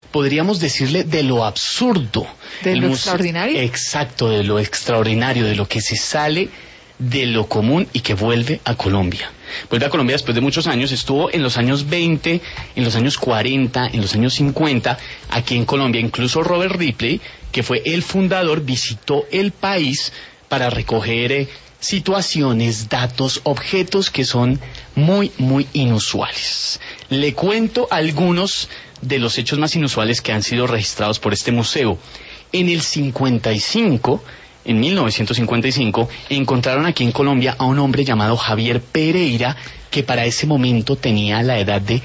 podríamos decirle, de lo absurdo. ¿De lo extraordinario? Exacto, de lo extraordinario, de lo que se sale de lo común y que vuelve a Colombia. Vuelve a Colombia después de muchos años, estuvo en los años 20, en los años 40, en los años 50, aquí en Colombia. Incluso Robert Ripley, que fue el fundador, visitó el país para recoger situaciones, datos, objetos que son muy, muy inusuales. Le cuento algunos de los hechos más inusuales que han sido registrados por este museo. En el 55... En 1955 encontraron aquí en Colombia a un hombre llamado Javier Pereira, que para ese momento tenía la edad de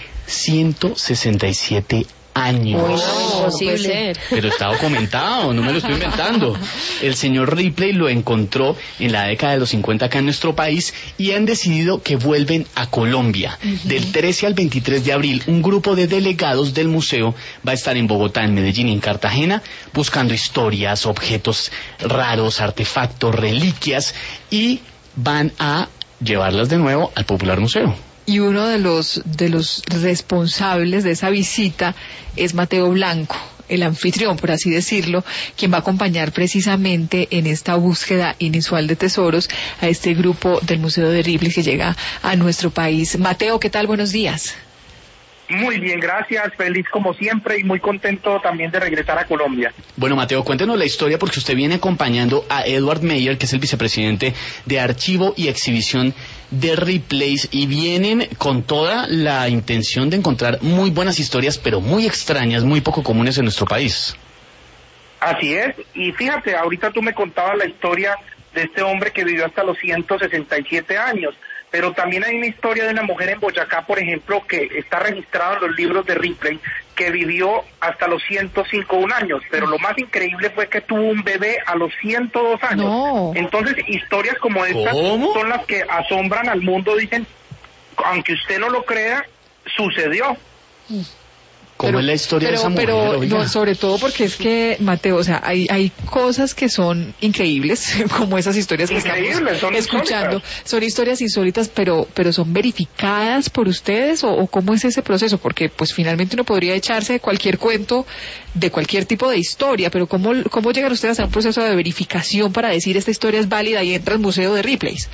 167 años. No, imposible. Pero está documentado, no me lo estoy inventando. El señor Ripley lo encontró en la década de los 50 acá en nuestro país y han decidido que vuelven a Colombia. Del 13 al 23 de abril, un grupo de delegados del museo va a estar en Bogotá, en Medellín y en Cartagena, buscando historias, objetos raros, artefactos, reliquias, y van a llevarlas de nuevo al Popular Museo. Y uno de los responsables de esa visita es Mateo Blanco, el anfitrión, por así decirlo, quien va a acompañar precisamente en esta búsqueda inusual de tesoros a este grupo del Museo de Ripley que llega a nuestro país. Mateo, ¿qué tal? Buenos días. Muy bien, gracias, feliz como siempre y muy contento también de regresar a Colombia. Bueno, Mateo, cuéntenos la historia porque usted viene acompañando a Edward Meyer, que es el vicepresidente de Archivo y Exhibición de Ripley's, y vienen con toda la intención de encontrar muy buenas historias, pero muy extrañas, muy poco comunes en nuestro país. Así es, y fíjate, ahorita tú me contabas la historia de este hombre que vivió hasta los 167 años. Pero también hay una historia de una mujer en Boyacá, por ejemplo, que está registrada en los libros de Ripley, que vivió hasta los 105 años, pero lo más increíble fue que tuvo un bebé a los 102 años. No. Entonces, historias como estas son las que asombran al mundo, dicen, aunque usted no lo crea, sucedió. ¿Cómo es la historia de esa mujer? No, sobre todo porque es que, Mateo, o sea, hay cosas que son increíbles, como esas historias que estamos escuchando. Son historias insólitas, pero son verificadas por ustedes, o ¿cómo es ese proceso? Porque, pues, finalmente uno podría echarse cualquier cuento de cualquier tipo de historia, pero ¿cómo llegan ustedes a un proceso de verificación para decir esta historia es válida y entra al Museo de Ripley's?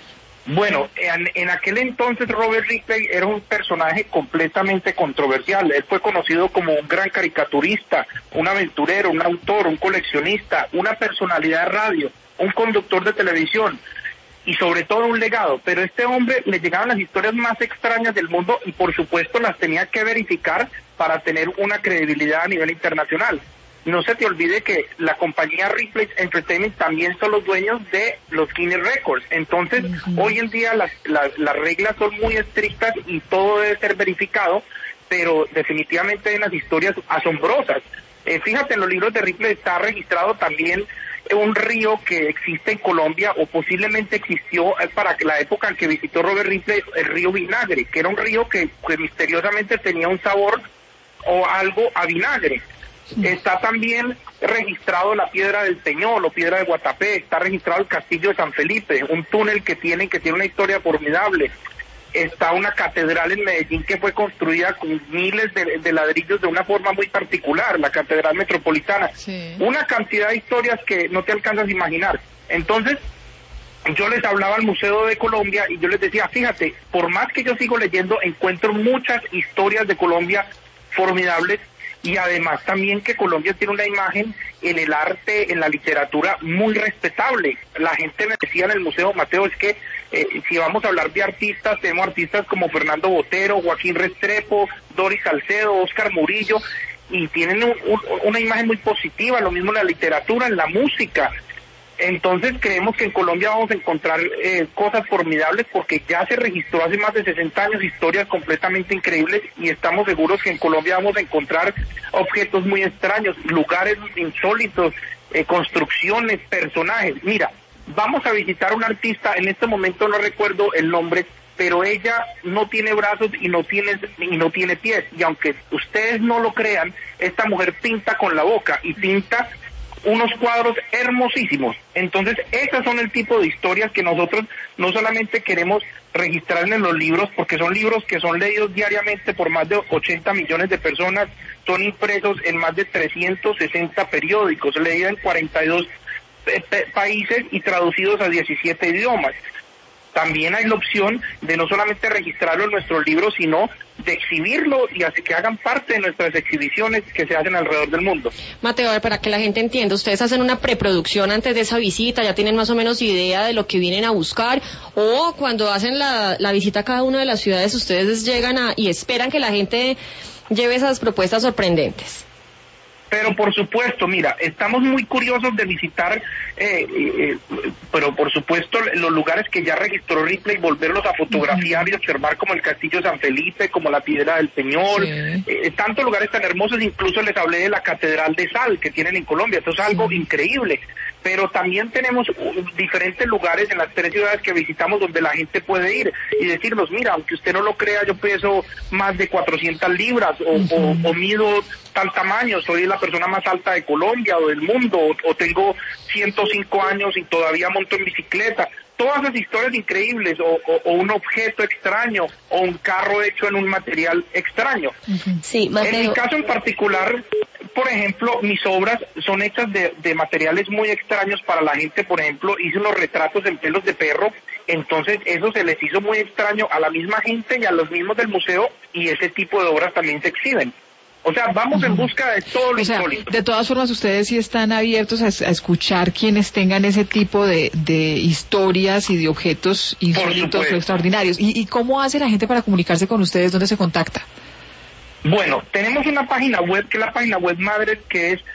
Bueno, en aquel entonces Robert Ripley era un personaje completamente controversial. Él fue conocido como un gran caricaturista, un aventurero, un autor, un coleccionista, una personalidad de radio, un conductor de televisión y sobre todo un legado. Pero a este hombre le llegaban las historias más extrañas del mundo y por supuesto las tenía que verificar para tener una credibilidad a nivel internacional. No se te olvide que la compañía Ripley Entertainment también son los dueños de los Guinness Records. Entonces, hoy en día las reglas son muy estrictas y todo debe ser verificado, pero definitivamente hay unas historias asombrosas. Fíjate, en los libros de Ripley está registrado también un río que existe en Colombia, o posiblemente existió para la época en que visitó Robert Ripley, el río Vinagre, que era un río que misteriosamente tenía un sabor o algo a vinagre. Está también registrado la Piedra del Peñol o Piedra de Guatapé, está registrado el Castillo de San Felipe, un túnel que tiene una historia formidable. Está una catedral en Medellín que fue construida con miles de ladrillos de una forma muy particular, la Catedral Metropolitana. Sí. Una cantidad de historias que no te alcanzas a imaginar. Entonces, yo les hablaba al Museo de Colombia y yo les decía, fíjate, por más que yo sigo leyendo, encuentro muchas historias de Colombia formidables. Y además también que Colombia tiene una imagen en el arte, en la literatura muy respetable. La gente me decía en el museo, Mateo, es que si vamos a hablar de artistas, tenemos artistas como Fernando Botero, Joaquín Restrepo, Doris Salcedo, Óscar Murillo, y tienen una imagen muy positiva, lo mismo en la literatura, en la música. Entonces creemos que en Colombia vamos a encontrar cosas formidables porque ya se registró hace más de 60 años historias completamente increíbles y estamos seguros que en Colombia vamos a encontrar objetos muy extraños, lugares insólitos, construcciones, personajes. Mira, vamos a visitar a una artista, en este momento no recuerdo el nombre, pero ella no tiene brazos y no tiene pies, y aunque ustedes no lo crean, esta mujer pinta con la boca y pinta unos cuadros hermosísimos. Entonces, esas son el tipo de historias que nosotros no solamente queremos registrar en los libros, porque son libros que son leídos diariamente por más de 80 millones de personas, son impresos en más de 360 periódicos, leídos en 42 países y traducidos a 17 idiomas. También hay la opción de no solamente registrarlo en nuestros libros, sino de exhibirlo y hacer que hagan parte de nuestras exhibiciones que se hacen alrededor del mundo. Mateo, a ver, para que la gente entienda, ustedes hacen una preproducción antes de esa visita, ya tienen más o menos idea de lo que vienen a buscar, o cuando hacen la visita a cada una de las ciudades, ustedes llegan y esperan que la gente lleve esas propuestas sorprendentes. Pero por supuesto, mira, estamos muy curiosos de visitar, pero por supuesto los lugares que ya registró Ripley, volverlos a fotografiar y observar, como el Castillo San Felipe, como la Piedra del Peñol, tantos lugares tan hermosos. Incluso les hablé de la Catedral de Sal que tienen en Colombia. Esto es algo increíble. Pero también tenemos diferentes lugares en las 3 ciudades que visitamos donde la gente puede ir y decirnos, mira, aunque usted no lo crea, yo peso más de 400 libras o mido tal tamaño, soy la persona más alta de Colombia o del mundo, o tengo 105 años y todavía monto en bicicleta. Todas esas historias increíbles, o un objeto extraño, o un carro hecho en un material extraño. Sí, Mateo. En mi caso en particular, por ejemplo, mis obras son hechas de materiales muy extraños para la gente. Por ejemplo, hice unos retratos en pelos de perro, entonces eso se les hizo muy extraño a la misma gente y a los mismos del museo, y ese tipo de obras también se exhiben. O sea, vamos en busca de todo lo insólito. De todas formas, ustedes sí están abiertos a escuchar quienes tengan ese tipo de historias y de objetos insólitos o extraordinarios. ¿Y cómo hace la gente para comunicarse con ustedes? ¿Dónde se contacta? Bueno, tenemos una página web, que es la página web madre, que es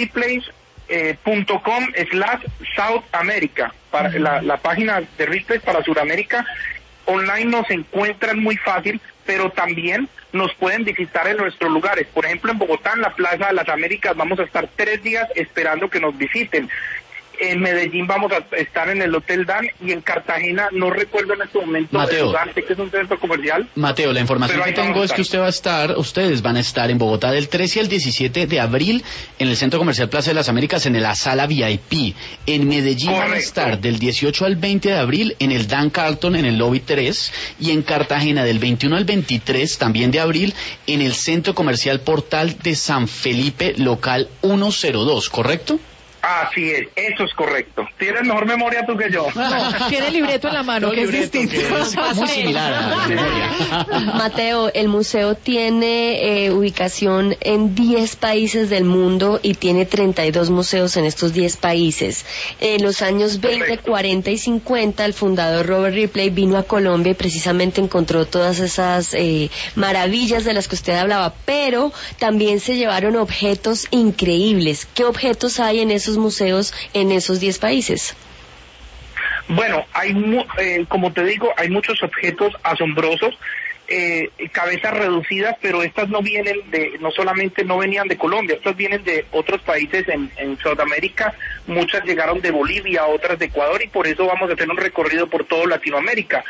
riplays.com/South America. Para la página de Riplays para Sudamérica. Online nos encuentran muy fácil, pero también nos pueden visitar en nuestros lugares. Por ejemplo, en Bogotá, en la Plaza de las Américas, vamos a estar 3 días esperando que nos visiten. En Medellín vamos a estar en el Hotel Dan, y en Cartagena, no recuerdo en este momento, Mateo, sé que es un centro comercial. Mateo, la información que tengo es que ustedes van a estar en Bogotá del 13 al 17 de abril en el Centro Comercial Plaza de las Américas en la sala VIP. En Medellín van a estar del 18 al 20 de abril en el Dan Carlton en el lobby 3, y en Cartagena del 21 al 23 también de abril en el Centro Comercial Portal de San Felipe, local 102, ¿correcto? Así es, eso es correcto. Tienes mejor memoria tú que yo. Tiene el libreto en la mano, que es distinto. Es muy similar a la memoria. Mateo, el museo tiene ubicación en 10 países del mundo y tiene 32 museos en estos 10 países. En los años 20, 40 y 50, el fundador Robert Ripley vino a Colombia y precisamente encontró todas esas maravillas de las que usted hablaba, pero también se llevaron objetos increíbles. ¿Qué objetos hay en esos museos en esos 10 países? Bueno, como te digo, hay muchos objetos asombrosos, cabezas reducidas, pero estas no solamente no venían de Colombia, estas vienen de otros países en Sudamérica. Muchas llegaron de Bolivia, otras de Ecuador, y por eso vamos a hacer un recorrido por toda Latinoamérica.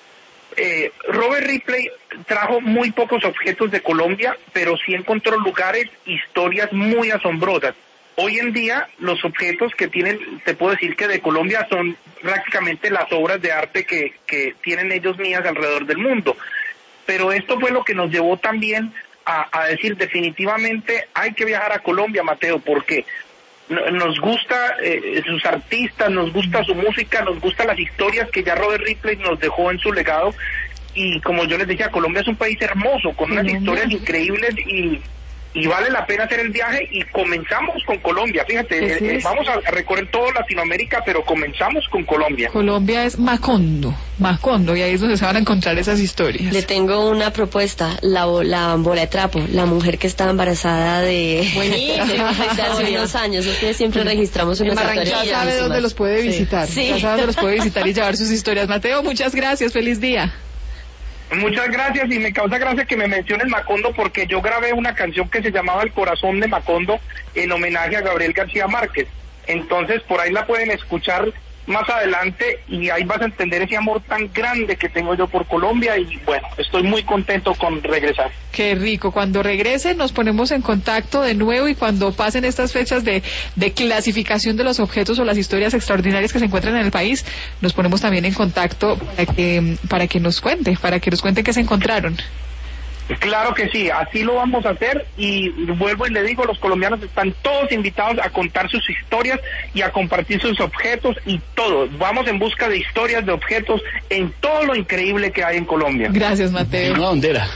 Robert Ripley trajo muy pocos objetos de Colombia, pero sí encontró lugares, historias muy asombrosas. Hoy en día, los objetos que tienen, te puedo decir que de Colombia, son prácticamente las obras de arte que tienen ellos mías alrededor del mundo. Pero esto fue lo que nos llevó también a decir, definitivamente hay que viajar a Colombia, Mateo, porque nos gusta sus artistas, nos gusta su música, nos gustan las historias que ya Robert Ripley nos dejó en su legado. Y como yo les decía, Colombia es un país hermoso, con unas historias increíbles, y vale la pena hacer el viaje. Y comenzamos con Colombia, fíjate, vamos a recorrer toda Latinoamérica, pero comenzamos con Colombia. Colombia es Macondo, y ahí es donde se van a encontrar esas historias. Le tengo una propuesta, la bola de trapo, la mujer que estaba embarazada de hace unos años. Ustedes siempre registramos unas historias. Ya sabe dónde los puede visitar, ya sabe dónde los puede visitar y llevar sus historias. Mateo, muchas gracias, feliz día. Muchas gracias, y me causa gracia que me menciones Macondo, porque yo grabé una canción que se llamaba El Corazón de Macondo en homenaje a Gabriel García Márquez. Entonces por ahí la pueden escuchar más adelante y ahí vas a entender ese amor tan grande que tengo yo por Colombia y bueno, estoy muy contento con regresar. Qué rico, cuando regrese nos ponemos en contacto de nuevo y cuando pasen estas fechas de clasificación de los objetos o las historias extraordinarias que se encuentran en el país, nos ponemos también en contacto para que nos cuente qué se encontraron. Claro que sí, así lo vamos a hacer y vuelvo y le digo, los colombianos están todos invitados a contar sus historias y a compartir sus objetos y todo. Vamos en busca de historias, de objetos en todo lo increíble que hay en Colombia. Gracias, Mateo. Una bandera.